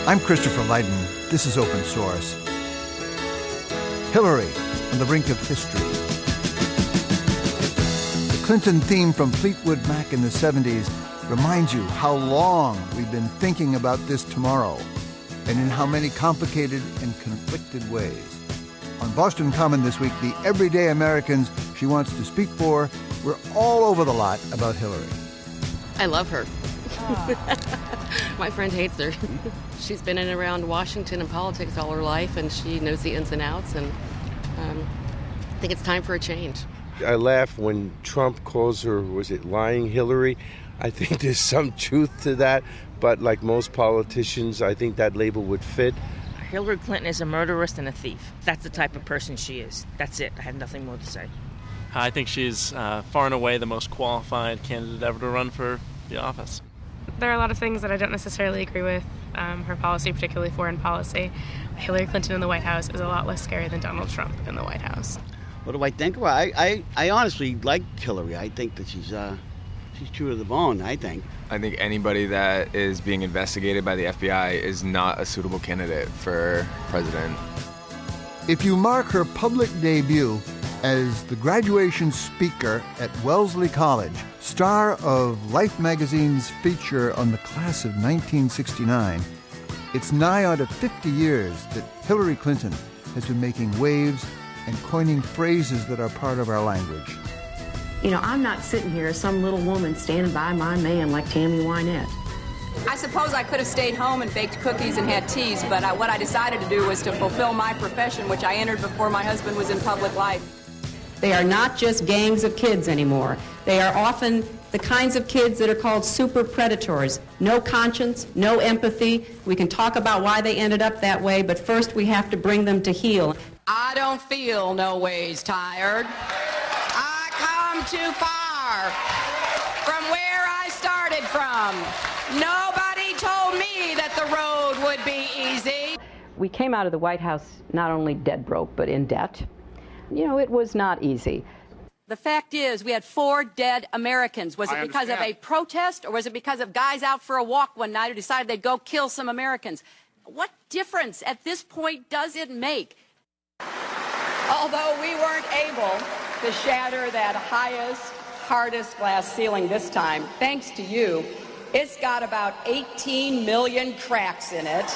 I'm Christopher Lydon. This is Open Source. Hillary on the brink of history. The Clinton theme from Fleetwood Mac in the 70s reminds you how long we've been thinking about this tomorrow and in how many complicated and conflicted ways. On Boston Common this week, the everyday Americans she wants to speak for were all over the lot about Hillary. I love her. My friend hates her. She's been in and around Washington and politics all her life, and she knows the ins and outs, and I think it's time for a change. I laugh when Trump calls her, was it lying Hillary? I think there's some truth to that, but like most politicians, I think that label would fit. Hillary Clinton is a murderess and a thief. That's the type of person she is. That's it. I have nothing more to say. I think she's far and away the most qualified candidate ever to run for the office. There are a lot of things that I don't necessarily agree with. Her policy, particularly foreign policy. Hillary Clinton in the White House is a lot less scary than Donald Trump in the White House. What do I think? Well, I honestly like Hillary. I think that she's true to the bone, I think. I think anybody that is being investigated by the FBI is not a suitable candidate for president. If you mark her public debut as the graduation speaker at Wellesley College, star of Life magazine's feature on the class of 1969, it's nigh on to 50 years that Hillary Clinton has been making waves and coining phrases that are part of our language. You know, I'm not sitting here as some little woman standing by my man like Tammy Wynette. I suppose I could have stayed home and baked cookies and had teas, but what I decided to do was to fulfill my profession, which I entered before my husband was in public life. They are not just gangs of kids anymore. They are often the kinds of kids that are called super predators. No conscience, no empathy. We can talk about why they ended up that way, but first we have to bring them to heel. I don't feel no ways tired. I come too far from where I started from. Nobody told me that the road would be easy. We came out of the White House not only dead broke, but in debt. You know, it was not easy. The fact is, we had 4 dead Americans. Was it because of a protest, or was it because of guys out for a walk one night who decided they'd go kill some Americans? What difference at this point does it make? Although we weren't able to shatter that highest, hardest glass ceiling this time, thanks to you, it's got about 18 million cracks in it.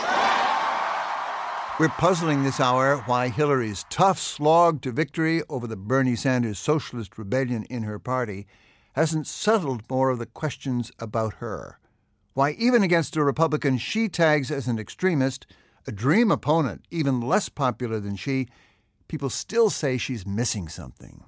We're puzzling this hour why Hillary's tough slog to victory over the Bernie Sanders socialist rebellion in her party hasn't settled more of the questions about her. Why even against a Republican she tags as an extremist, a dream opponent even less popular than she, people still say she's missing something.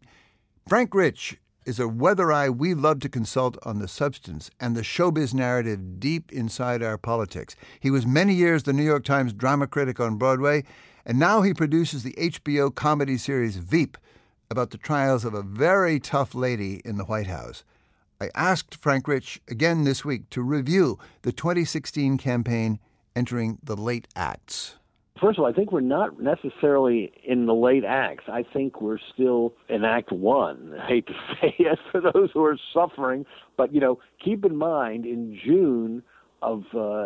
Frank Rich is a weather eye we love to consult on the substance and the showbiz narrative deep inside our politics. He was many years the New York Times drama critic on Broadway, and now he produces the HBO comedy series Veep about the trials of a very tough lady in the White House. I asked Frank Rich again this week to review the 2016 campaign entering the late acts. First of all, I think we're not necessarily in the late acts. I think we're still in Act 1. I hate to say it for those who are suffering, but, keep in mind, in June of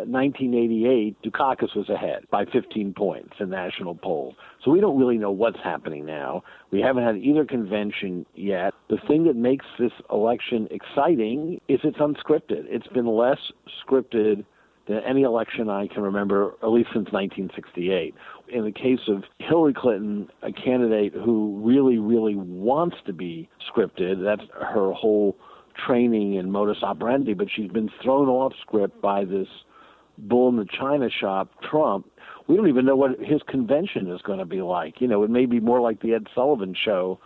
1988, Dukakis was ahead by 15 points in national polls. So we don't really know what's happening now. We haven't had either convention yet. The thing that makes this election exciting is it's unscripted. It's been less scripted than any election I can remember, at least since 1968. In the case of Hillary Clinton, a candidate who really, really wants to be scripted, that's her whole training and modus operandi, but she's been thrown off script by this bull in the china shop, Trump. We don't even know what his convention is going to be like. It may be more like the Ed Sullivan Show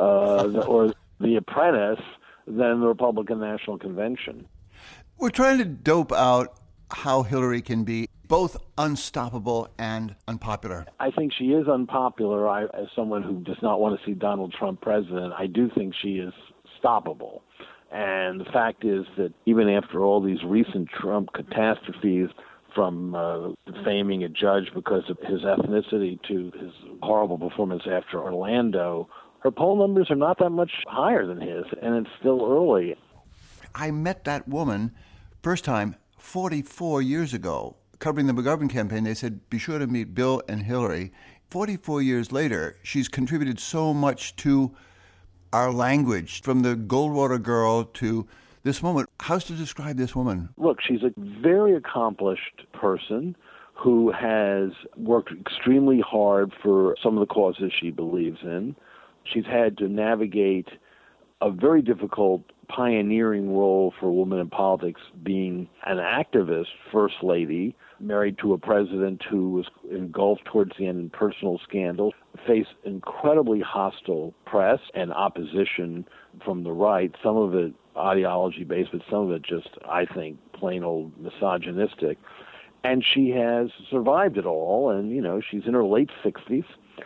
or The Apprentice than the Republican National Convention. We're trying to dope out how Hillary can be both unstoppable and unpopular. I think she is unpopular. As someone who does not want to see Donald Trump president, I do think she is stoppable. And the fact is that even after all these recent Trump catastrophes, from defaming a judge because of his ethnicity to his horrible performance after Orlando, her poll numbers are not that much higher than his, and it's still early. I met that woman first time 44 years ago, covering the McGovern campaign, they said, be sure to meet Bill and Hillary. 44 years later, she's contributed so much to our language, from the Goldwater girl to this moment. How's to describe this woman? Look, she's a very accomplished person who has worked extremely hard for some of the causes she believes in. She's had to navigate a very difficult pioneering role for a woman in politics, being an activist, first lady, married to a president who was engulfed towards the end in personal scandal, faced incredibly hostile press and opposition from the right, some of it ideology-based, but some of it just, I think, plain old misogynistic. And she has survived it all, and, she's in her late 60s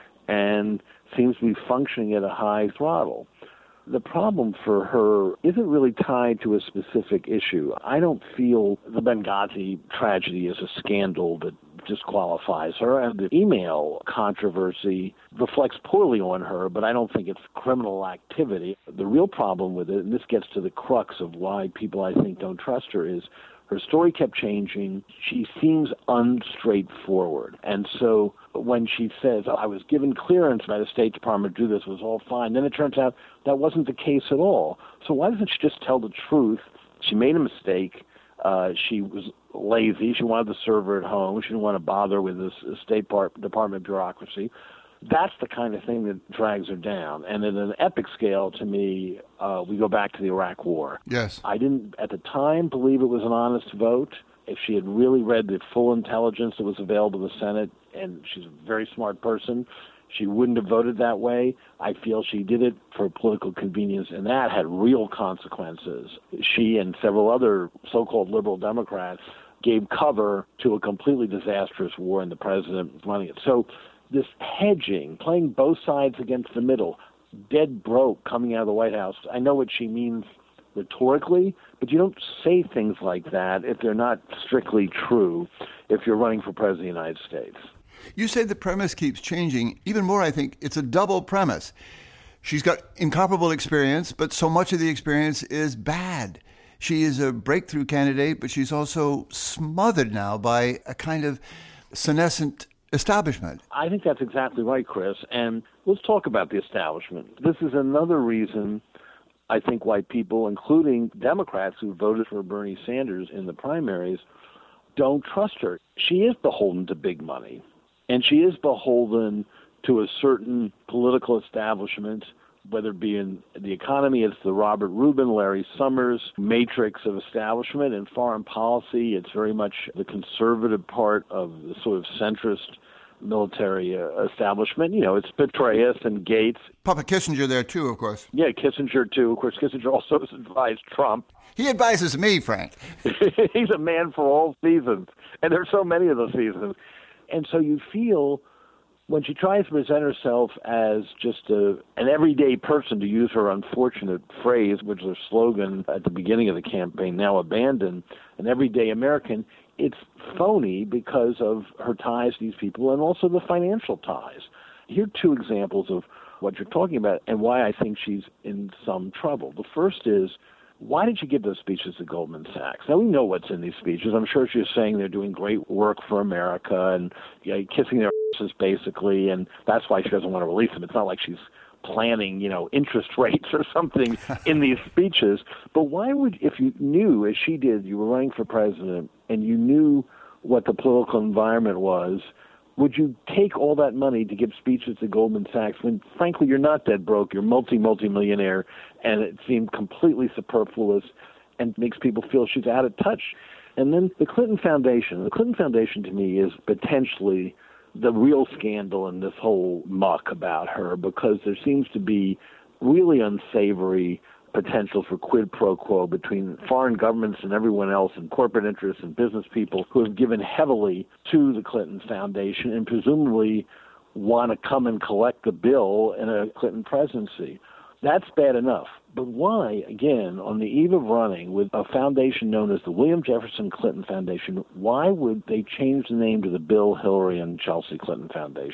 and seems to be functioning at a high throttle. The problem for her isn't really tied to a specific issue. I don't feel the Benghazi tragedy is a scandal that disqualifies her, and the email controversy reflects poorly on her, but I don't think it's criminal activity. The real problem with it, and this gets to the crux of why people, I think, don't trust her, is her story kept changing. She seems unstraightforward. And so when she says, I was given clearance by the State Department to do this, it was all fine, then it turns out that wasn't the case at all. So why doesn't she just tell the truth? She made a mistake. She was lazy. She wanted to serve her at home. She didn't want to bother with this State Department bureaucracy. That's the kind of thing that drags her down. And at an epic scale, to me, we go back to the Iraq War. Yes. I didn't, at the time, believe it was an honest vote. If she had really read the full intelligence that was available to the Senate, and she's a very smart person, she wouldn't have voted that way. I feel she did it for political convenience, and that had real consequences. She and several other so-called liberal Democrats gave cover to a completely disastrous war, and the president was running it. So this hedging, playing both sides against the middle, dead broke coming out of the White House, I know what she means rhetorically, but you don't say things like that if they're not strictly true if you're running for president of the United States. You say the premise keeps changing. Even more, I think, it's a double premise. She's got incomparable experience, but so much of the experience is bad. She is a breakthrough candidate, but she's also smothered now by a kind of senescent establishment. I think that's exactly right, Chris. And let's talk about the establishment. This is another reason, I think, why people, including Democrats who voted for Bernie Sanders in the primaries, don't trust her. She is beholden to big money, and she is beholden to a certain political establishment, whether it be in the economy, it's the Robert Rubin, Larry Summers matrix of establishment. In foreign policy, it's very much the conservative part of the sort of centrist military establishment. It's Petraeus and Gates. Papa Kissinger there, too, of course. Yeah, Kissinger, too. Of course, Kissinger also has advised Trump. He advises me, Frank. He's a man for all seasons, and there's so many of those seasons. And so you feel when she tries to present herself as just an everyday person, to use her unfortunate phrase, which is her slogan at the beginning of the campaign, now abandoned, an everyday American, it's phony because of her ties to these people and also the financial ties. Here are two examples of what you're talking about and why I think she's in some trouble. The first is, why did you give those speeches to Goldman Sachs? Now, we know what's in these speeches. I'm sure she's saying they're doing great work for America and kissing their asses, basically, and that's why she doesn't want to release them. It's not like she's planning, interest rates or something in these speeches. But why would, if you knew, as she did, you were running for president and you knew what the political environment was, would you take all that money to give speeches to Goldman Sachs when, frankly, you're not dead broke, you're multi-millionaire, and it seemed completely superfluous and makes people feel she's out of touch? And then the Clinton Foundation. The Clinton Foundation, to me, is potentially the real scandal in this whole muck about her, because there seems to be really unsavory potential for quid pro quo between foreign governments and everyone else, and corporate interests and business people who have given heavily to the Clinton Foundation and presumably want to come and collect the bill in a Clinton presidency. That's bad enough. But why, again, on the eve of running with a foundation known as the William Jefferson Clinton Foundation, why would they change the name to the Bill, Hillary, and Chelsea Clinton Foundation?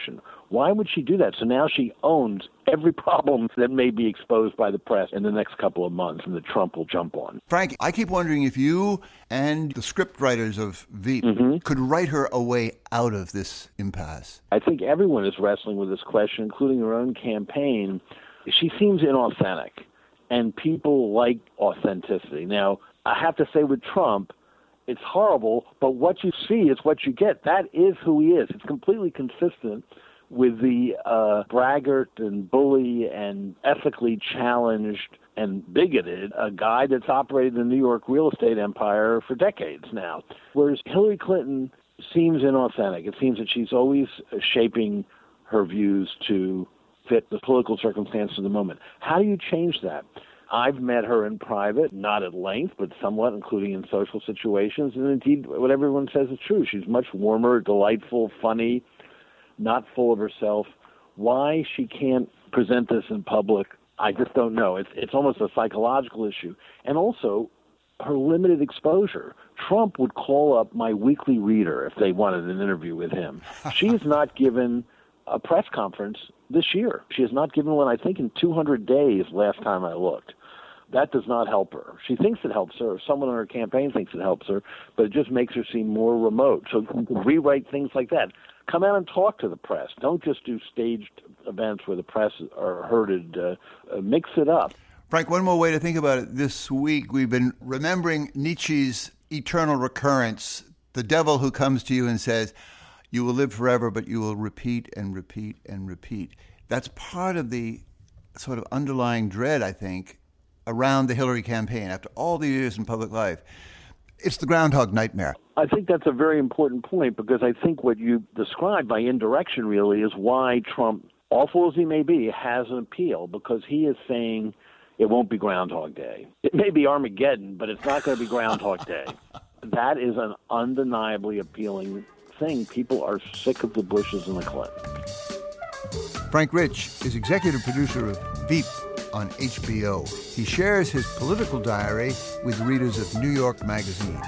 Why would she do that? So now she owns every problem that may be exposed by the press in the next couple of months and that Trump will jump on. Frank, I keep wondering if you and the script writers of Veep could write her a way out of this impasse. I think everyone is wrestling with this question, including her own campaign. She seems inauthentic, and people like authenticity. Now, I have to say with Trump, it's horrible, but what you see is what you get. That is who he is. It's completely consistent with the braggart and bully and ethically challenged and bigoted, a guy that's operated the New York real estate empire for decades now. Whereas Hillary Clinton seems inauthentic. It seems that she's always shaping her views to fit the political circumstances of the moment. How do you change that? I've met her in private, not at length, but somewhat, including in social situations. And indeed, what everyone says is true. She's much warmer, delightful, funny, not full of herself. Why she can't present this in public, I just don't know. It's almost a psychological issue. And also, her limited exposure. Trump would call up my weekly reader if they wanted an interview with him. She has not given a press conference this year. She has not given one, I think, in 200 days last time I looked. That does not help her. She thinks it helps her. Someone on her campaign thinks it helps her, but it just makes her seem more remote. So you can rewrite things like that. Come out and talk to the press. Don't just do staged events where the press are herded. Mix it up. Frank, one more way to think about it. This week we've been remembering Nietzsche's eternal recurrence, the devil who comes to you and says, you will live forever, but you will repeat and repeat and repeat. That's part of the sort of underlying dread, I think, around the Hillary campaign after all the years in public life. It's the groundhog nightmare. I think that's a very important point, because I think what you described by indirection really is why Trump, awful as he may be, has an appeal, because he is saying it won't be Groundhog Day. It may be Armageddon, but it's not going to be Groundhog Day. That is an undeniably appealing thing. People are sick of the Bushes and the Clintons. Frank Rich is executive producer of Veep on HBO. He shares his political diary with readers of New York Magazine.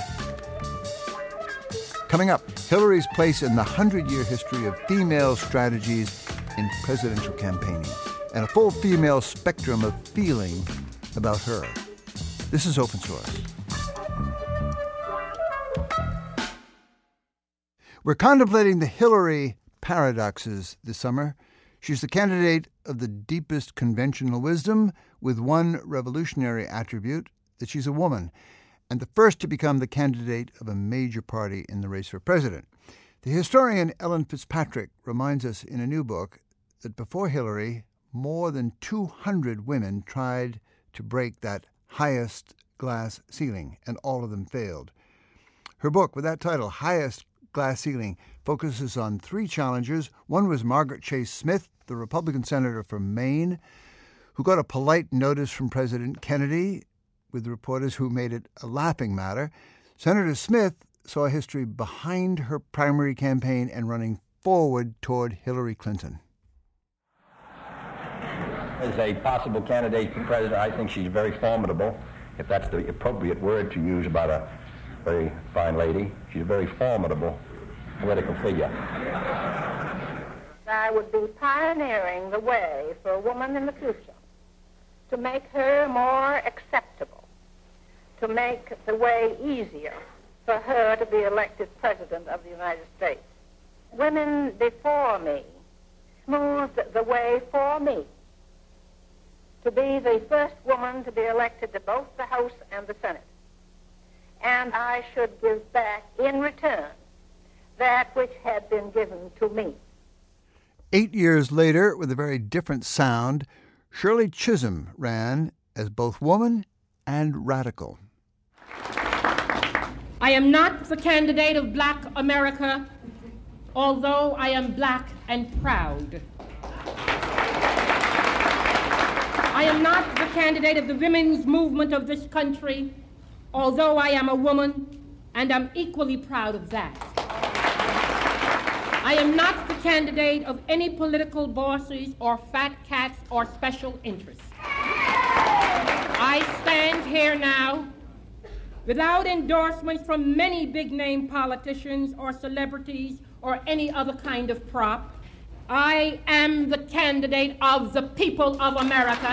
Coming up, Hillary's place in the 100-year history of female strategies in presidential campaigning, and a full female spectrum of feeling about her. This is Open Source. We're contemplating the Hillary paradoxes this summer. She's the candidate of the deepest conventional wisdom, with one revolutionary attribute, that she's a woman, and the first to become the candidate of a major party in the race for president. The historian Ellen Fitzpatrick reminds us in a new book that before Hillary, more than 200 women tried to break that highest glass ceiling, and all of them failed. Her book, with that title, Highest Glass Ceiling, focuses on three challengers. One was Margaret Chase Smith, the Republican senator from Maine, who got a polite notice from President Kennedy, with reporters who made it a laughing matter. Senator Smith saw history behind her primary campaign and running forward toward Hillary Clinton. As a possible candidate for president, I think she's very formidable, if that's the appropriate word to use about a very fine lady. She's a very formidable political figure. I would be pioneering the way for a woman in the future to make her more acceptable, to make the way easier for her to be elected president of the United States. Women before me smoothed the way for me to be the first woman to be elected to both the House and the Senate. And I should give back in return that which had been given to me. 8 years later, with a very different sound, Shirley Chisholm ran as both woman and radical. I am not the candidate of Black America, although I am black and proud. I am not the candidate of the women's movement of this country, although I am a woman, and I'm equally proud of that. I am not the candidate of any political bosses or fat cats or special interests. I stand here now without endorsements from many big-name politicians or celebrities or any other kind of prop, I am the candidate of the people of America.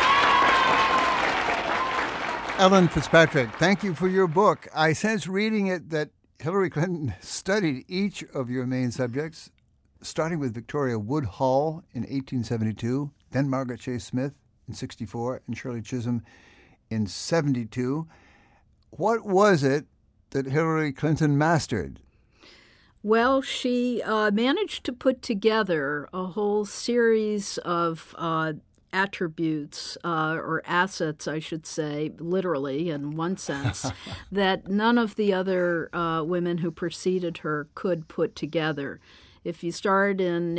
Ellen Fitzpatrick, thank you for your book. I sense reading it that Hillary Clinton studied each of your main subjects, starting with Victoria Woodhull in 1872, then Margaret Chase Smith in 64, and Shirley Chisholm in 72. What was it that Hillary Clinton mastered? Well, she managed to put together a whole series of attributes or assets, I should say, literally in one sense, that none of the other women who preceded her could put together. If you start in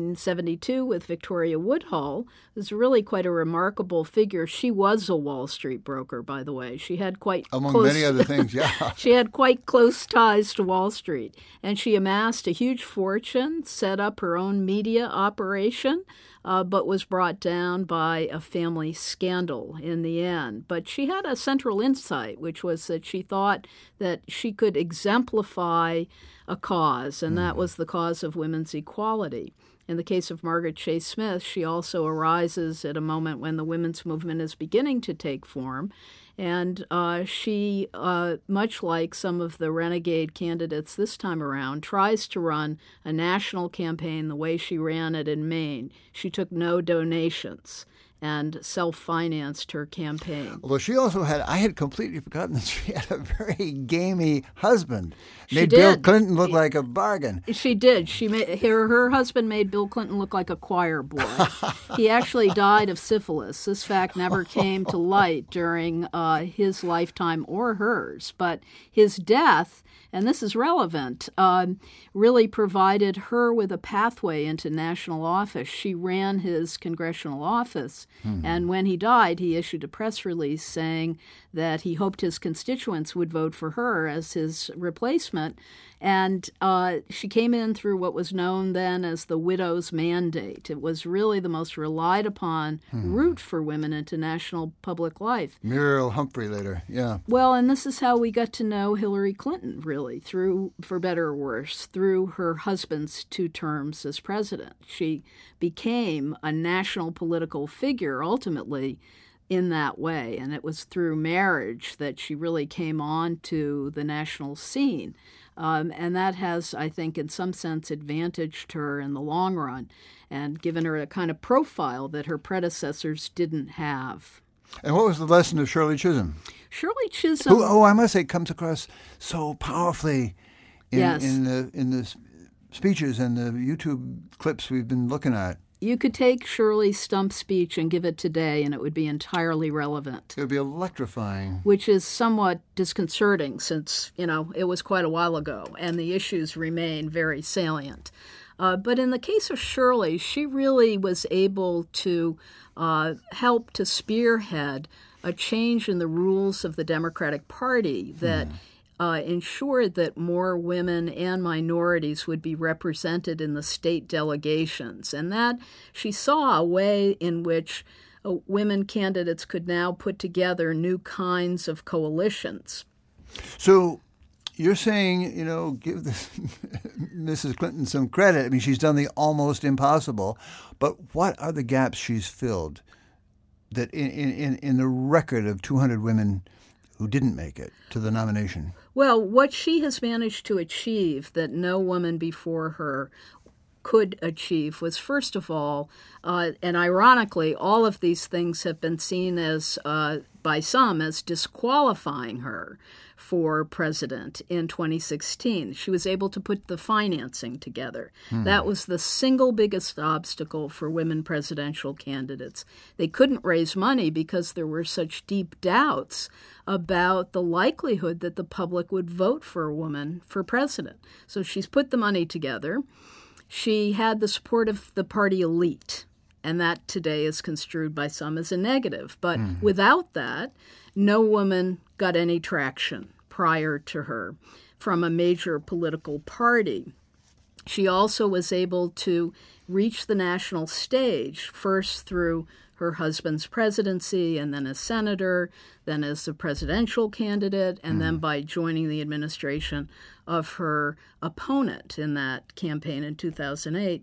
1872 with Victoria Woodhull, it's really quite a remarkable figure. She was a Wall Street broker, by the way. She had quite among many other things, yeah. She had quite close ties to Wall Street, and she amassed a huge fortune, set up her own media operation, but was brought down by a family scandal in the end. But she had a central insight, which was that she thought that she could exemplify a cause, and that was the cause of women's equality. In the case of Margaret Chase Smith, she also arises at a moment when the women's movement is beginning to take form, and she, much like some of the renegade candidates this time around, tries to run a national campaign the way she ran it in Maine. She took no donations and self-financed her campaign. Although she also had, I had completely forgotten that she had a very gamey husband. She made Bill did. Clinton look like a bargain. She did. She made her husband made Bill Clinton look like a choir boy. He actually died of syphilis. This fact never came to light during his lifetime or hers, but his death, and this is relevant, really provided her with a pathway into national office. She ran his congressional office, and when he died, he issued a press release saying that he hoped his constituents would vote for her as his replacement. And she came in through what was known then as the widow's mandate. It was really the most relied upon route for women into national public life. Muriel Humphrey later, yeah. Well, and this is how we got to know Hillary Clinton, really, through, for better or worse, through her husband's 2 terms as president. She became a national political figure, ultimately, in that way. And it was through marriage that she really came on to the national scene. And that has, I think, in some sense advantaged her in the long run and given her a kind of profile that her predecessors didn't have. And what was the lesson of Shirley Chisholm? Shirley Chisholm... Who, I must say, comes across so powerfully in Yes. in the speeches and the YouTube clips we've been looking at. You could take Shirley's stump speech and give it today, and it would be entirely relevant. It would be electrifying. Which is somewhat disconcerting since, it was quite a while ago, and the issues remain very salient. But in the case of Shirley, she really was able to help to spearhead a change in the rules of the Democratic Party that ensured that more women and minorities would be represented in the state delegations, and that she saw a way in which women candidates could now put together new kinds of coalitions. So you're saying, give this Mrs. Clinton some credit. I mean, she's done the almost impossible, but what are the gaps she's filled that in the record of 200 women who didn't make it to the nomination? Well, what she has managed to achieve that no woman before her could achieve was, first of all, and ironically, all of these things have been seen as, by some, as disqualifying her for president in 2016. She was able to put the financing together. That was the single biggest obstacle for women presidential candidates. They couldn't raise money because there were such deep doubts about the likelihood that the public would vote for a woman for president. So she's put the money together. She had the support of the party elite, and that today is construed by some as a negative. But without that, no woman got any traction prior to her from a major political party. She also was able to reach the national stage, first through her husband's presidency, and then as senator, then as the presidential candidate, and then by joining the administration of her opponent in that campaign in 2008.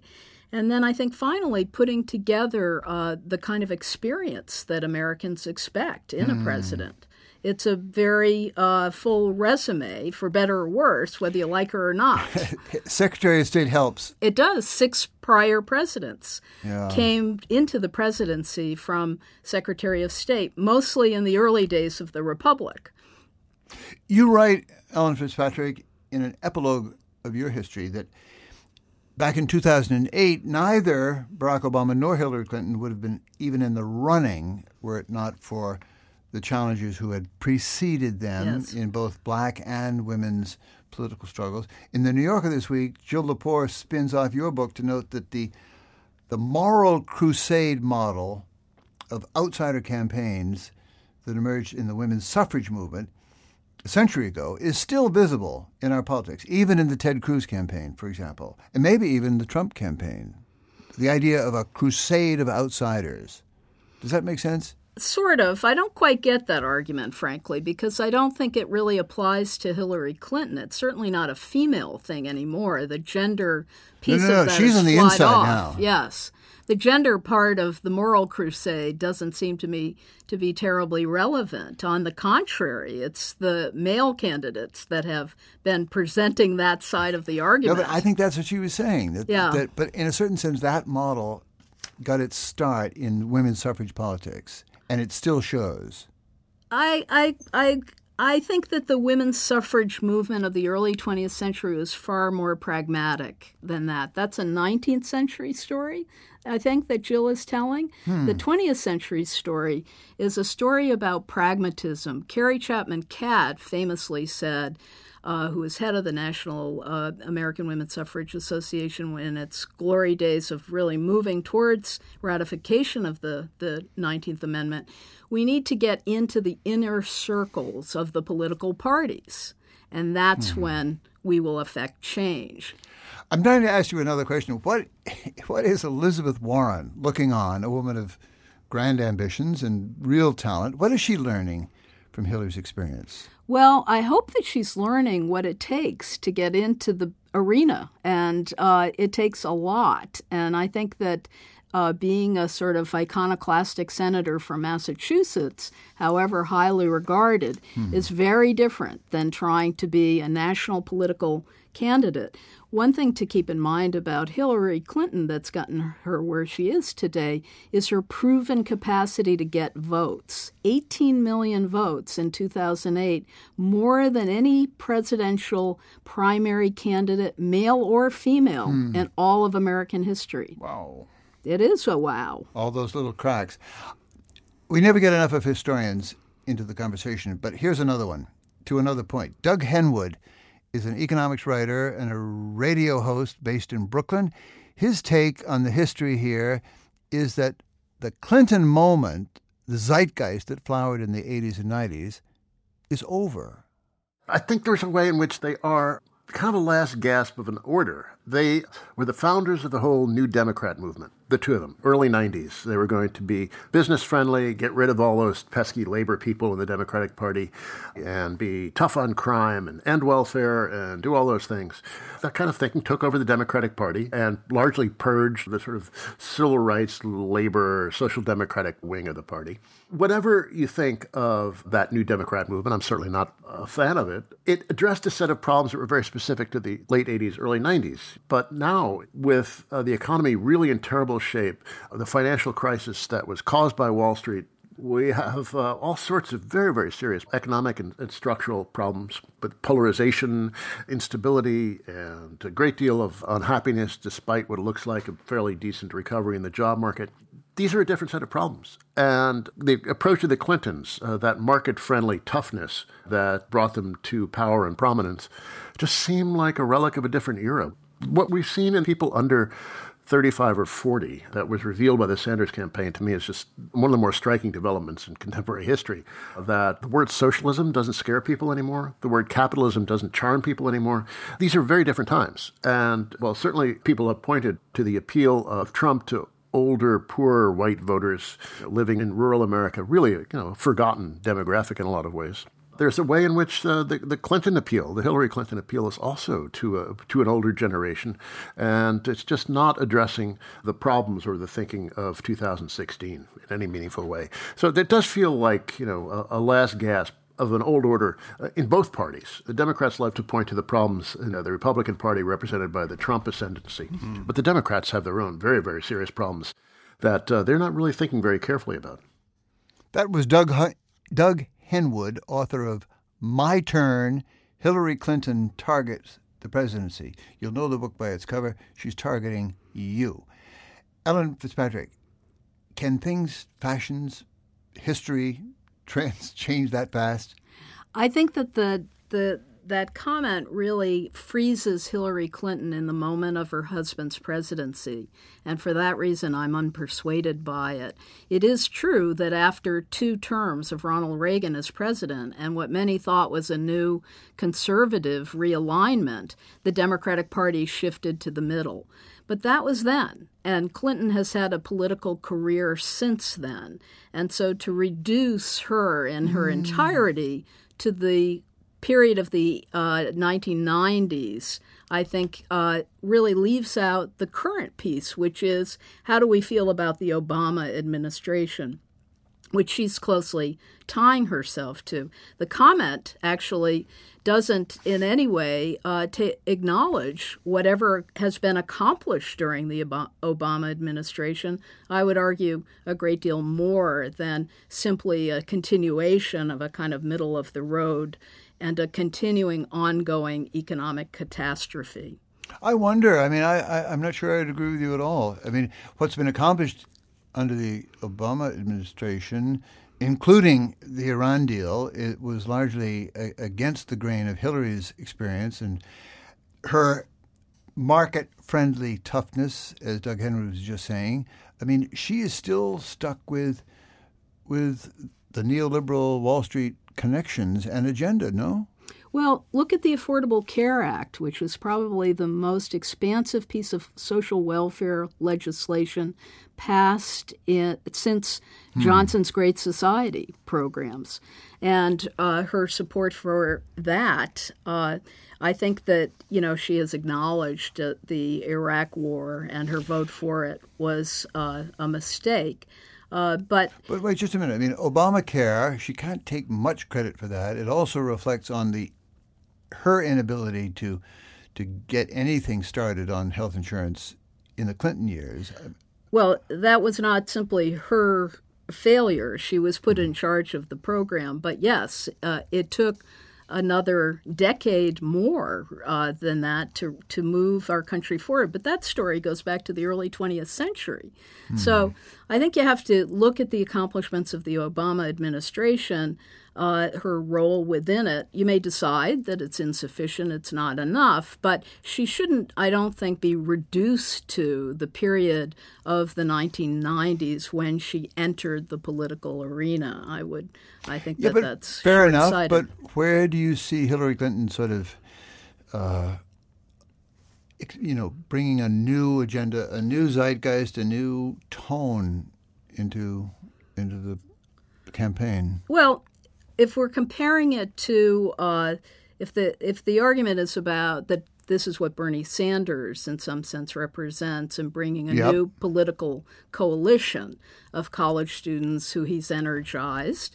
And then I think finally putting together the kind of experience that Americans expect in a president. It's a very full resume, for better or worse, whether you like her or not. Secretary of State helps. It does. 6 prior presidents came into the presidency from Secretary of State, mostly in the early days of the Republic. You write, Ellen Fitzpatrick, in an epilogue of your history that back in 2008, neither Barack Obama nor Hillary Clinton would have been even in the running were it not for the challengers who had preceded them in both black and women's political struggles. In the New Yorker this week, Jill Lepore spins off your book to note that the moral crusade model of outsider campaigns that emerged in the women's suffrage movement a century ago is still visible in our politics, even in the Ted Cruz campaign, for example, and maybe even the Trump campaign. The idea of a crusade of outsiders. Does that make sense? Sort of. I don't quite get that argument, frankly, because I don't think it really applies to Hillary Clinton. It's certainly not a female thing anymore. The gender piece of that she's on the inside off. now. Yes. The gender part of the moral crusade doesn't seem to me to be terribly relevant. On the contrary, it's the male candidates that have been presenting that side of the argument. No, but I think that's what she was saying. But in a certain sense, that model got its start in women's suffrage politics, and it still shows. I think that the women's suffrage movement of the early 20th century was far more pragmatic than that. That's a 19th century story, I think, that Jill is telling. The 20th century story is a story about pragmatism. Carrie Chapman Catt famously said, who was head of the National American Women's Suffrage Association in its glory days of really moving towards ratification of the 19th Amendment, we need to get into the inner circles of the political parties, and that's when we will affect change. I'm trying to ask you another question. What is Elizabeth Warren looking on, a woman of grand ambitions and real talent? What is she learning from Hillary's experience? Well, I hope that she's learning what it takes to get into the arena, and it takes a lot. And I think that being a sort of iconoclastic senator from Massachusetts, however highly regarded, is very different than trying to be a national political candidate. One thing to keep in mind about Hillary Clinton that's gotten her where she is today is her proven capacity to get votes. 18 million votes in 2008, more than any presidential primary candidate, male or female, in all of American history. Wow. It is a wow. All those little cracks. We never get enough of historians into the conversation, but here's another one, to another point. Doug Henwood is an economics writer and a radio host based in Brooklyn. His take on the history here is that the Clinton moment, the zeitgeist that flowered in the 80s and 90s, is over. I think there's a way in which they are kind of a last gasp of an order. They were the founders of the whole New Democrat movement, the two of them, early 90s. They were going to be business-friendly, get rid of all those pesky labor people in the Democratic Party, and be tough on crime and end welfare and do all those things. That kind of thinking took over the Democratic Party and largely purged the sort of civil rights, labor, social democratic wing of the party. Whatever you think of that New Democrat movement, I'm certainly not a fan of it, it addressed a set of problems that were very specific to the late 80s, early 90s. But now, with the economy really in terrible shape, the financial crisis that was caused by Wall Street, we have all sorts of very, very serious economic and structural problems, but polarization, instability, and a great deal of unhappiness despite what it looks like a fairly decent recovery in the job market. These are a different set of problems. And the approach of the Clintons, that market-friendly toughness that brought them to power and prominence, just seemed like a relic of a different era. What we've seen in people under 35 or 40 that was revealed by the Sanders campaign, to me, is just one of the more striking developments in contemporary history, that the word socialism doesn't scare people anymore. The word capitalism doesn't charm people anymore. These are very different times. And, well, certainly people have pointed to the appeal of Trump to older, poorer white voters living in rural America, really, a forgotten demographic in a lot of ways. There's a way in which the Clinton appeal, the Hillary Clinton appeal, is also to an older generation, and it's just not addressing the problems or the thinking of 2016 in any meaningful way. So it does feel like, a last gasp of an old order in both parties. The Democrats love to point to the problems in the Republican Party represented by the Trump ascendancy, but the Democrats have their own very, very serious problems that they're not really thinking very carefully about. That was Doug Henwood, author of My Turn, Hillary Clinton Targets the Presidency. You'll know the book by its cover. She's targeting you. Ellen Fitzpatrick, can things, fashions, history, trends change that fast? I think that that comment really freezes Hillary Clinton in the moment of her husband's presidency, and for that reason I'm unpersuaded by it. It is true that after 2 terms of Ronald Reagan as president and what many thought was a new conservative realignment, the Democratic Party shifted to the middle. But that was then, and Clinton has had a political career since then. And so to reduce her in her entirety to the period of the 1990s, I think really leaves out the current piece, which is how do we feel about the Obama administration, which she's closely tying herself to. The comment actually doesn't in any way acknowledge whatever has been accomplished during the Obama administration. I would argue a great deal more than simply a continuation of a kind of middle-of-the-road and a continuing, ongoing economic catastrophe. I wonder. I mean, I'm not sure I'd agree with you at all. I mean, what's been accomplished under the Obama administration, including the Iran deal, it was largely against the grain of Hillary's experience and her market-friendly toughness, as Doug Henry was just saying. I mean, she is still stuck with the neoliberal Wall Street connections and agenda, no? Well, look at the Affordable Care Act, which was probably the most expansive piece of social welfare legislation passed since Johnson's Great Society programs. And her support for that, I think that, she has acknowledged the Iraq War, and her vote for it was a mistake. But wait just a minute. I mean, Obamacare, she can't take much credit for that. It also reflects on her inability to get anything started on health insurance in the Clinton years. Well, that was not simply her failure. She was put in charge of the program. But yes, it took another decade more than that to move our country forward. But that story goes back to the early 20th century. So I think you have to look at the accomplishments of the Obama administration, her role within it. You may decide that it's insufficient, it's not enough, but she shouldn't, I don't think, be reduced to the period of the 1990s when she entered the political arena. I think that's fair enough. short-sighted. But where do you see Hillary Clinton sort of, bringing a new agenda, a new zeitgeist, a new tone into the campaign? Well, if we're comparing it to if the argument is about that this is what Bernie Sanders in some sense represents and bringing a new political coalition of college students who he's energized,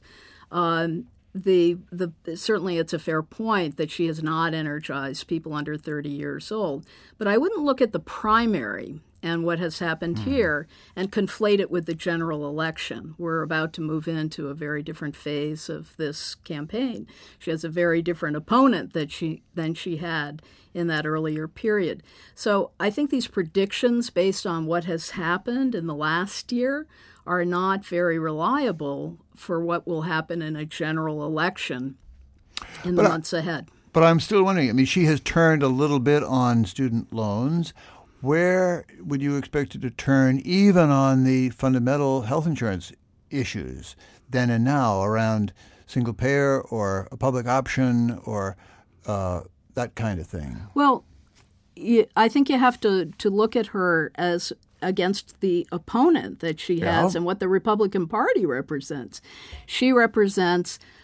certainly it's a fair point that she has not energized people under 30 years old. But I wouldn't look at the primary and what has happened here and conflate it with the general election. We're about to move into a very different phase of this campaign. She has a very different opponent than she had in that earlier period. So I think these predictions based on what has happened in the last year are not very reliable for what will happen in a general election in the months ahead. But I'm still wondering, I mean, she has turned a little bit on student loans. Where would you expect her to turn even on the fundamental health insurance issues then and now around single payer or a public option or that kind of thing? Well, I think you have to look at her as against the opponent that she has and what the Republican Party represents. She represents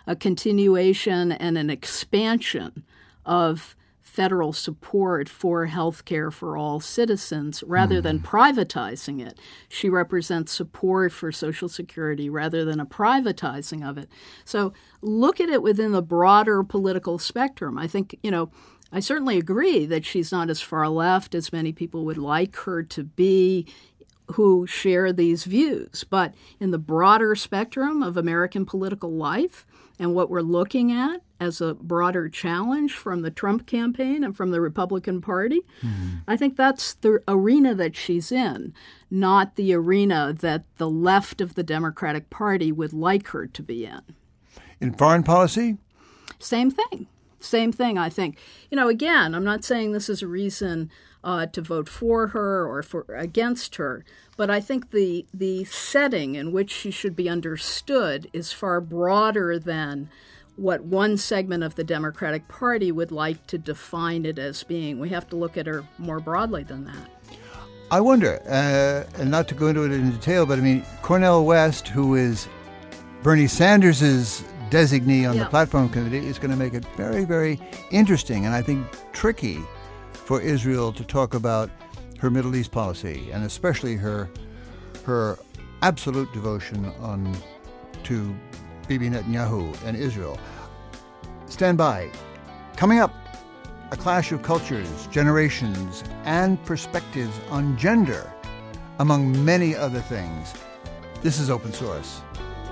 a continuation and an expansion of federal support for health care for all citizens rather than privatizing it. She represents support for Social Security rather than a privatizing of it. So look at it within the broader political spectrum. I think, I certainly agree that she's not as far left as many people would like her to be who share these views. But in the broader spectrum of American political life and what we're looking at as a broader challenge from the Trump campaign and from the Republican Party, I think that's the arena that she's in, not the arena that the left of the Democratic Party would like her to be in. In foreign policy? Same thing. Same thing, I think. Again, I'm not saying this is a reason to vote for her or against her, but I think the setting in which she should be understood is far broader than what one segment of the Democratic Party would like to define it as being. We have to look at her more broadly than that. I wonder, and not to go into it in detail, but Cornel West, who is Bernie Sanders' designee on the platform committee, is going to make it very, very interesting and I think tricky for Israel to talk about her Middle East policy, and especially her absolute devotion to Bibi Netanyahu and Israel. Stand by. Coming up, a clash of cultures, generations, and perspectives on gender, among many other things. This is Open Source.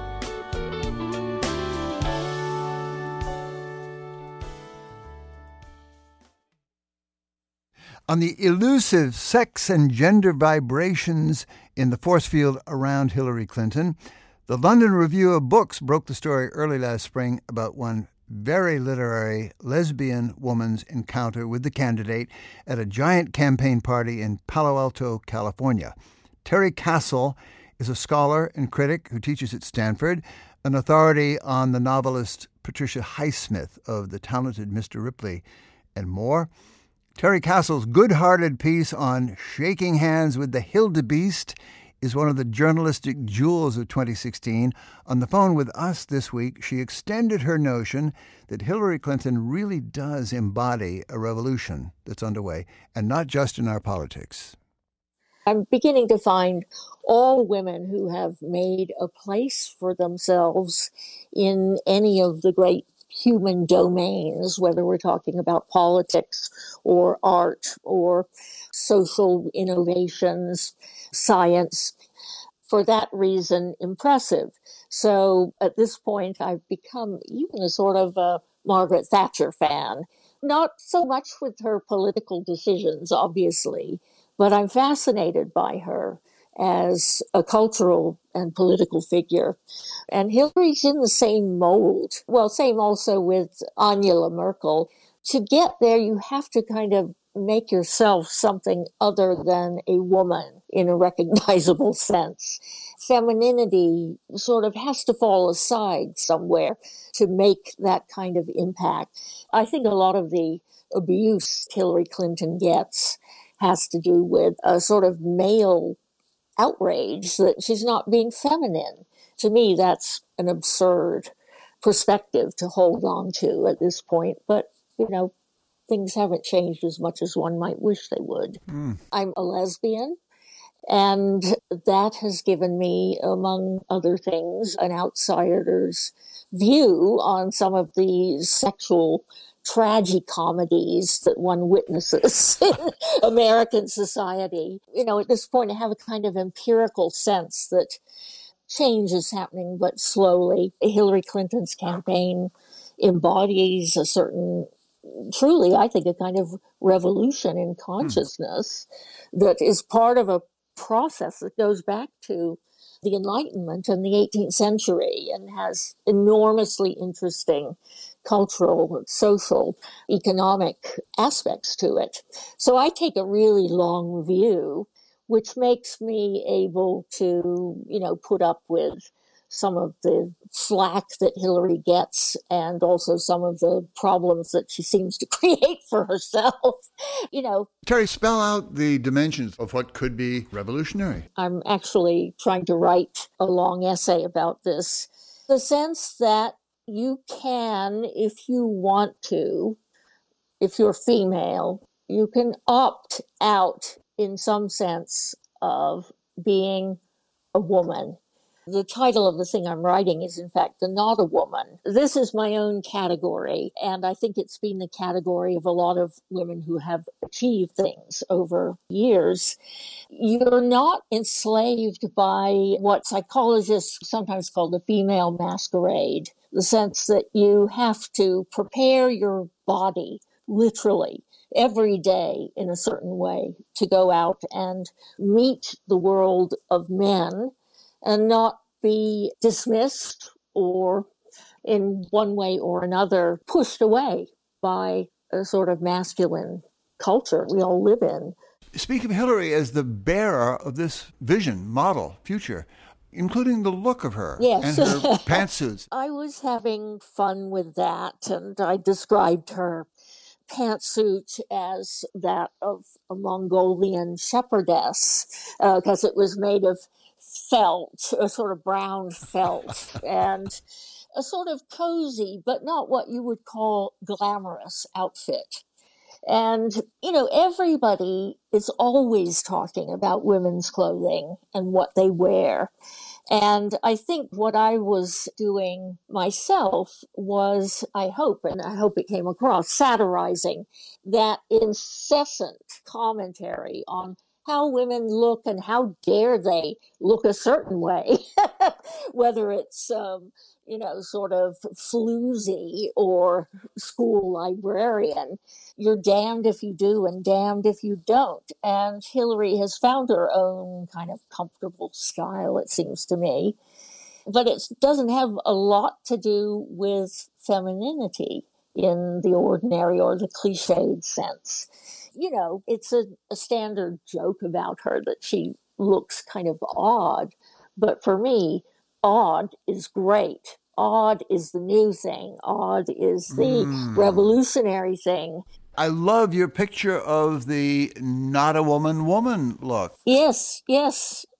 On the elusive sex and gender vibrations in the force field around Hillary Clinton, the London Review of Books broke the story early last spring about one very literary lesbian woman's encounter with the candidate at a giant campaign party in Palo Alto, California. Terry Castle is a scholar and critic who teaches at Stanford, an authority on the novelist Patricia Highsmith of The Talented Mr. Ripley, and more. Terry Castle's good-hearted piece on shaking hands with the Hildebeest is one of the journalistic jewels of 2016. On the phone with us this week, she extended her notion that Hillary Clinton really does embody a revolution that's underway, and not just in our politics. I'm beginning to find all women who have made a place for themselves in any of the great human domains, whether we're talking about politics or art or social innovations, science, for that reason, impressive. So at this point, I've become even a sort of a Margaret Thatcher fan. Not so much with her political decisions, obviously, but I'm fascinated by her as a cultural and political figure. And Hillary's in the same mold. Well, same also with Angela Merkel. To get there, you have to kind of make yourself something other than a woman in a recognizable sense. Femininity sort of has to fall aside somewhere to make that kind of impact. I think a lot of the abuse Hillary Clinton gets has to do with a sort of male outrage that she's not being feminine. To me, that's an absurd perspective to hold on to at this point. But, things haven't changed as much as one might wish they would. I'm a lesbian, and that has given me, among other things, an outsider's view on some of the sexual tragicomedies that one witnesses in American society. At this point, I have a kind of empirical sense that change is happening, but slowly. Hillary Clinton's campaign embodies a certain, truly, I think, a kind of revolution in consciousness that is part of a process that goes back to the Enlightenment and the 18th century and has enormously interesting cultural, social, economic aspects to it. So I take a really long view, which makes me able to, put up with some of the flack that Hillary gets and also some of the problems that she seems to create for herself. Terry, spell out the dimensions of what could be revolutionary. I'm actually trying to write a long essay about this. The sense that you can, if you want to, if you're female, you can opt out in some sense of being a woman. The title of the thing I'm writing is, in fact, The Not a Woman. This is my own category, and I think it's been the category of a lot of women who have achieved things over years. You're not enslaved by what psychologists sometimes call the female masquerade, the sense that you have to prepare your body, literally, every day in a certain way to go out and meet the world of men and not be dismissed or in one way or another pushed away by a sort of masculine culture we all live in. Speak of Hillary as the bearer of this vision, model, future, including the look of her yes. and her pantsuits. I was having fun with that, and I described her pantsuit as that of a Mongolian shepherdess because it was made of felt, a sort of brown felt, and a sort of cozy, but not what you would call glamorous outfit. And, everybody is always talking about women's clothing and what they wear. And I think what I was doing myself was, I hope it came across, satirizing that incessant commentary on how women look and how dare they look a certain way, whether it's, sort of floozy or school librarian. You're damned if you do and damned if you don't. And Hillary has found her own kind of comfortable style, it seems to me. But it doesn't have a lot to do with femininity in the ordinary or the cliched sense. It's a standard joke about her that she looks kind of odd. But for me, odd is great. Odd is the new thing. Odd is the revolutionary thing. I love your picture of the not a woman look. Yes, yeah.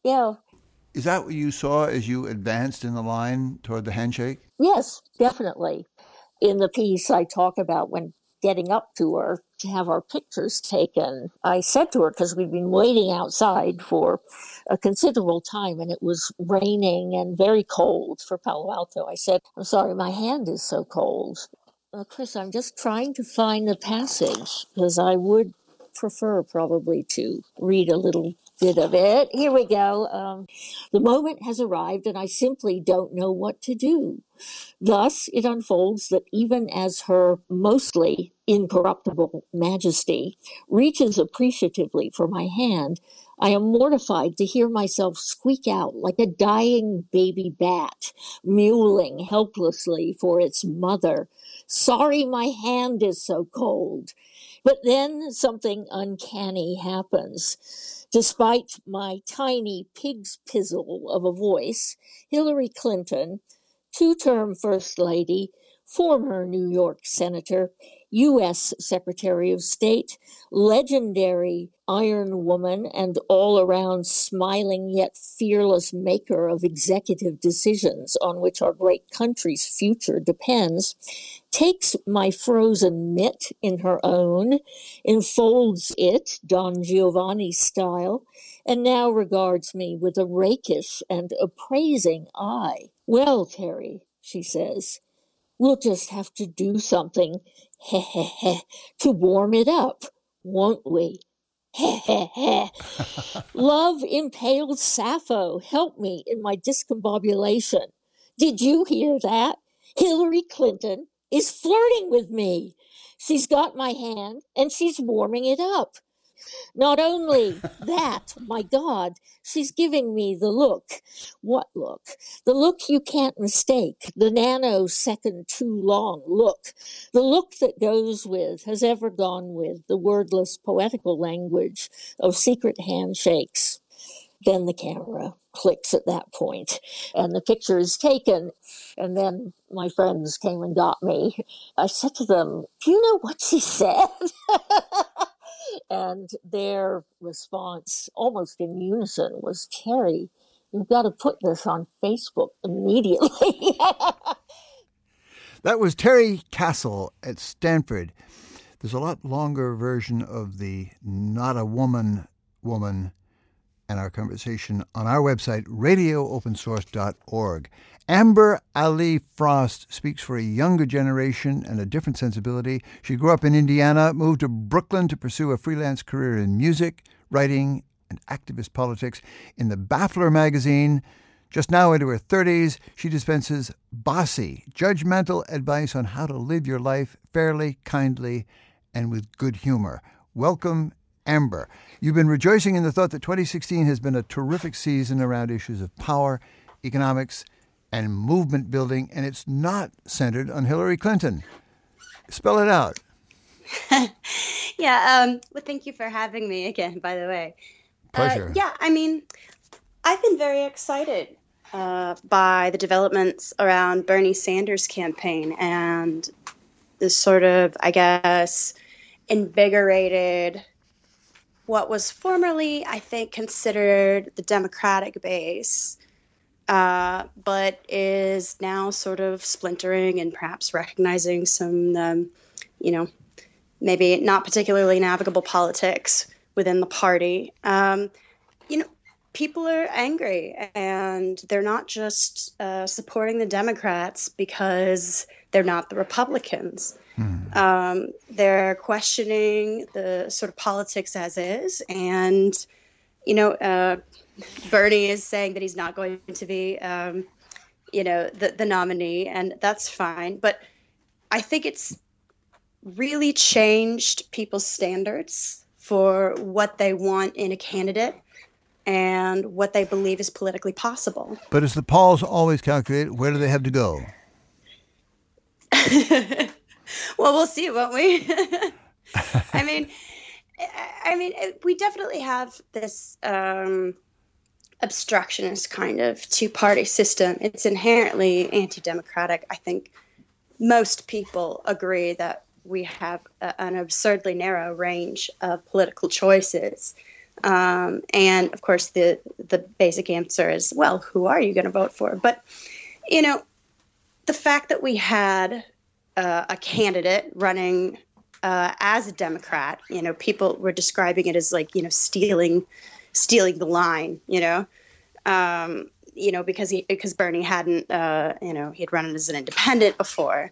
Is that what you saw as you advanced in the line toward the handshake? Yes, definitely. In the piece, I talk about when getting up to her to have our pictures taken. I said to her, because we'd been waiting outside for a considerable time and it was raining and very cold for Palo Alto. I said, I'm sorry, my hand is so cold. Chris, I'm just trying to find the passage because I would prefer probably to read a little bit of it. Here we go. The moment has arrived and I simply don't know what to do. Thus, it unfolds that even as her mostly incorruptible majesty reaches appreciatively for my hand, I am mortified to hear myself squeak out like a dying baby bat, mewling helplessly for its mother. Sorry my hand is so cold. But then something uncanny happens. Despite my tiny pig's pizzle of a voice, Hillary Clinton, two-term First Lady, former New York Senator, U.S. Secretary of State, legendary Iron Woman, and all-around smiling yet fearless maker of executive decisions on which our great country's future depends, takes my frozen mitt in her own, enfolds it Don Giovanni style, and now regards me with a rakish and appraising eye. Well, Terry, she says, we'll just have to do something, to warm it up, won't we? Love impaled Sappho, help me in my discombobulation. Did you hear that? Hillary Clinton is flirting with me. She's got my hand and she's warming it up. Not only that, my God, she's giving me the look. What look? The look you can't mistake, the nanosecond too long look. The look that goes with, has ever gone with, the wordless poetical language of secret handshakes. Then the camera clicks at that point, and the picture is taken. And then my friends came and got me. I said to them, do you know what she said? And their response, almost in unison, was, Terry, you've got to put this on Facebook immediately. That was Terry Castle at Stanford. There's a lot longer version of the Not a Woman and our conversation on our website, radioopensource.org. Amber Ali Frost speaks for a younger generation and a different sensibility. She grew up in Indiana, moved to Brooklyn to pursue a freelance career in music, writing, and activist politics. In the Baffler magazine, just now into her 30s, she dispenses bossy, judgmental advice on how to live your life fairly, kindly, and with good humor. Welcome, Amber. You've been rejoicing in the thought that 2016 has been a terrific season around issues of power, economics, and movement building, and it's not centered on Hillary Clinton. Spell it out. Well, thank you for having me again, by the way. Pleasure. I've been very excited by the developments around Bernie Sanders' campaign and this sort of, I guess, invigorated what was formerly, I think, considered the Democratic base, but is now sort of splintering and perhaps recognizing some, maybe not particularly navigable politics within the party. People are angry, and they're not just supporting the Democrats because they're not the Republicans. They're questioning the sort of politics as is, and Bernie is saying that he's not going to be the nominee, and that's fine. But I think it's really changed people's standards for what they want in a candidate and what they believe is politically possible. But as the polls always calculate, where do they have to go? Well, we'll see, won't we? We definitely have this obstructionist kind of two-party system. It's inherently anti-democratic. I think most people agree that we have an absurdly narrow range of political choices. And of course, the basic answer is, well, who are you going to vote for? But, the fact that we had a candidate running as a Democrat, people were describing it as like, stealing the line, because Bernie hadn't, he had run as an independent before.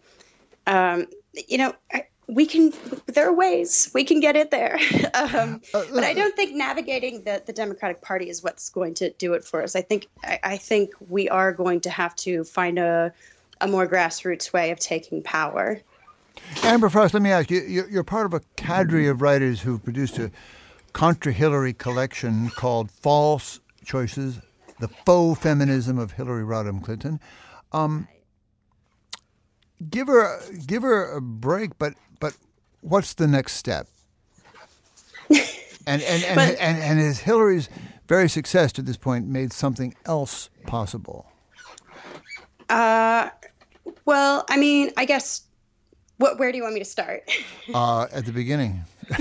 There are ways we can get it there. But I don't think navigating the Democratic Party is what's going to do it for us. I think we are going to have to find a more grassroots way of taking power. Amber Frost, let me ask you, you're part of a cadre of writers who've produced a contra-Hillary collection called False Choices, the Faux Feminism of Hillary Rodham Clinton. Give her a break, but what's the next step? And has Hillary's very success to this point made something else possible? I guess, where do you want me to start? At the beginning.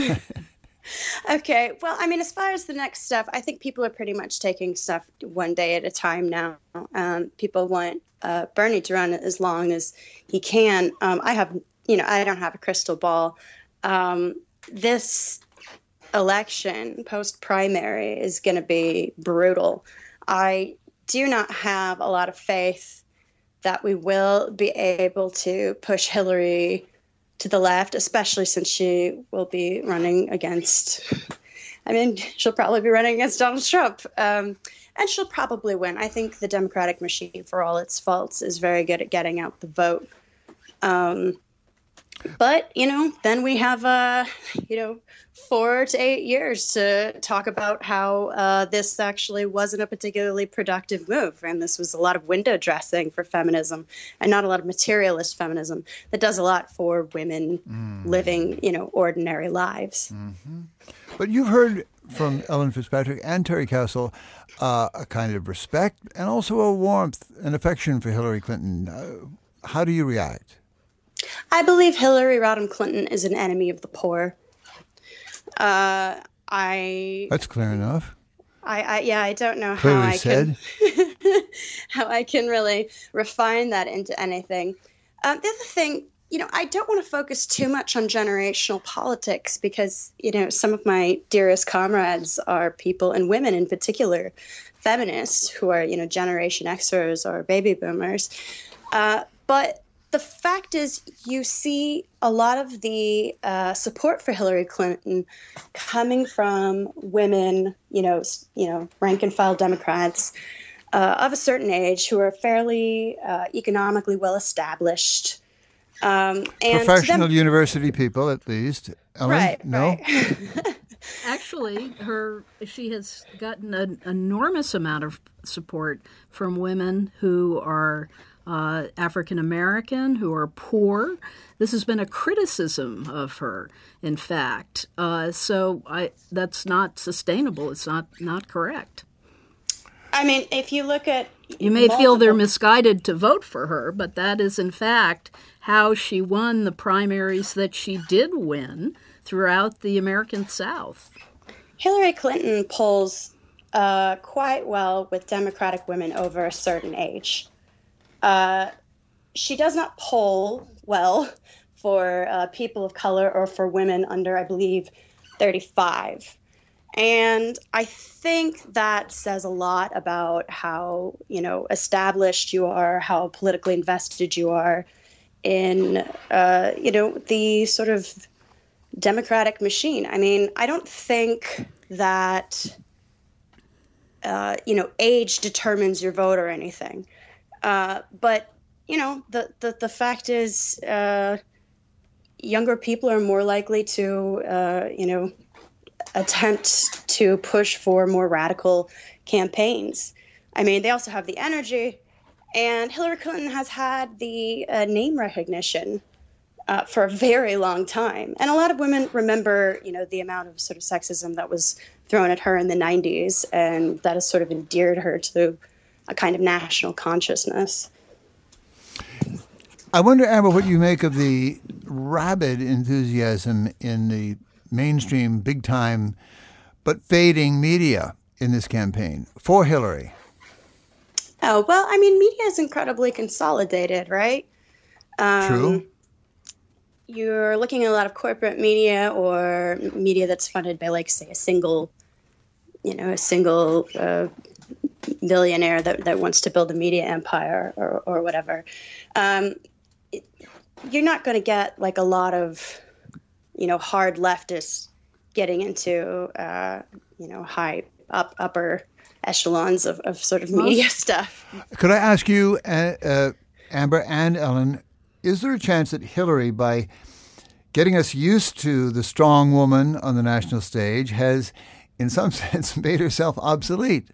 Okay. Well, as far as the next stuff, I think people are pretty much taking stuff one day at a time now. People want Bernie to run as long as he can. I don't have a crystal ball. This election, post-primary, is going to be brutal. I do not have a lot of faith that we will be able to push Hillary to the left, especially since she will be running against, she'll probably be running against Donald Trump. And she'll probably win. I think the Democratic machine, for all its faults, is very good at getting out the vote. But, then we have, 4 to 8 years to talk about how this actually wasn't a particularly productive move. And this was a lot of window dressing for feminism and not a lot of materialist feminism that does a lot for women living, ordinary lives. Mm-hmm. But you've heard from Ellen Fitzpatrick and Terry Castle a kind of respect and also a warmth and affection for Hillary Clinton. How do you react? I believe Hillary Rodham Clinton is an enemy of the poor. That's clear enough. I don't know Clearly how I can really refine that into anything. The other thing, I don't want to focus too much on generational politics because, some of my dearest comrades are people, and women in particular, feminists who are, Generation Xers or baby boomers. But the fact is, you see a lot of the support for Hillary Clinton coming from women, rank and file Democrats of a certain age who are fairly economically well established. And professional university people, at least. Ellen? Right. No? Right. Actually, she has gotten an enormous amount of support from women who are African American, who are poor. This has been a criticism of her, in fact. So that's not sustainable. It's not correct. I mean, if you look at... You may feel they're misguided to vote for her, but that is, in fact, how she won the primaries that she did win throughout the American South. Hillary Clinton polls quite well with Democratic women over a certain age. She does not poll well for people of color or for women under, I believe, 35. And I think that says a lot about how, established you are, how politically invested you are in, the sort of democratic machine. I mean, I don't think that, age determines your vote or anything. But, the fact is younger people are more likely to, attempt to push for more radical campaigns. I mean, they also have the energy, and Hillary Clinton has had the name recognition for a very long time. And a lot of women remember, the amount of sort of sexism that was thrown at her in the 90s, and that has sort of endeared her to a kind of national consciousness. I wonder, Amber, what you make of the rabid enthusiasm in the mainstream, big-time, but fading media in this campaign for Hillary. Oh, well, I mean, media is incredibly consolidated, right? True. You're looking at a lot of corporate media or media that's funded by, like, say, a single billionaire that wants to build a media empire or whatever. You're not going to get, like, a lot of hard leftists getting into, high upper echelons of sort of media stuff. Could I ask you, Amber and Ellen, is there a chance that Hillary, by getting us used to the strong woman on the national stage, has, in some sense, made herself obsolete?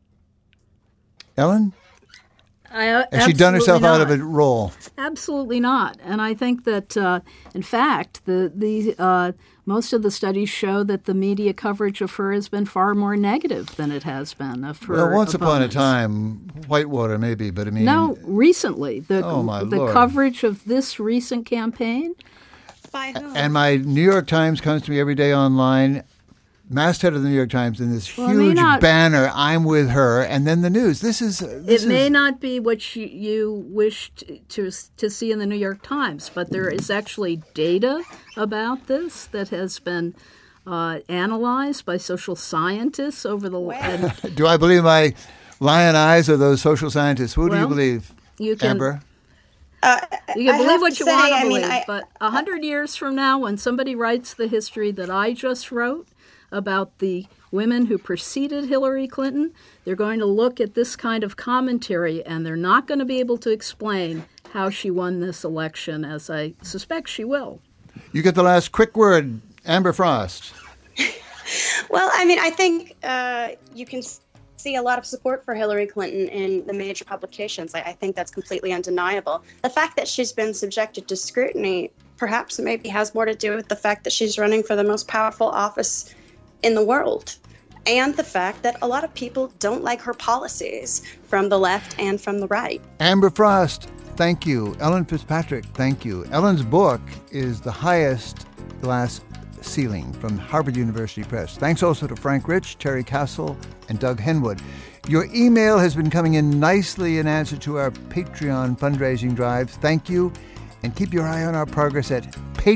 Ellen? Has she done herself out of a role? Absolutely not. And I think that, in fact, the most of the studies show that the media coverage of her has been far more negative than it has been of her Well, once upon a opponents. time, Whitewater maybe, but I mean... No, recently. The Lord. coverage of this recent campaign. By whom? And my New York Times comes to me every day online, masthead of the New York Times, in this huge banner, I'm with her, and then the news. It may not be what you wished to see in the New York Times, but there is actually data about this that has been analyzed by social scientists over the... Do I believe my lion eyes or those social scientists? Who do you believe, Amber? You can believe what you want to believe, but 100 years from now, when somebody writes the history that I just wrote about the women who preceded Hillary Clinton, they're going to look at this kind of commentary, and they're not going to be able to explain how she won this election, as I suspect she will. You get the last quick word, Amber Frost. Well, I mean, I think you can see a lot of support for Hillary Clinton in the major publications. I think that's completely undeniable. The fact that she's been subjected to scrutiny perhaps maybe has more to do with the fact that she's running for the most powerful office in the world, and the fact that a lot of people don't like her policies from the left and from the right. Amber Frost, thank you. Ellen Fitzpatrick, thank you. Ellen's book is The Highest Glass Ceiling from Harvard University Press. Thanks also to Frank Rich, Terry Castle, and Doug Henwood. Your email has been coming in nicely in answer to our Patreon fundraising drive. Thank you. And keep your eye on our progress at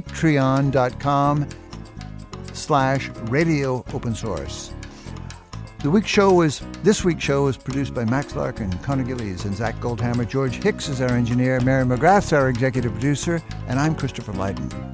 patreon.com/radio open source. This week's show was produced by Max Larkin, Connor Gillies, and Zach Goldhammer. George Hicks is our engineer. Mary McGrath's our executive producer. And I'm Christopher Lydon.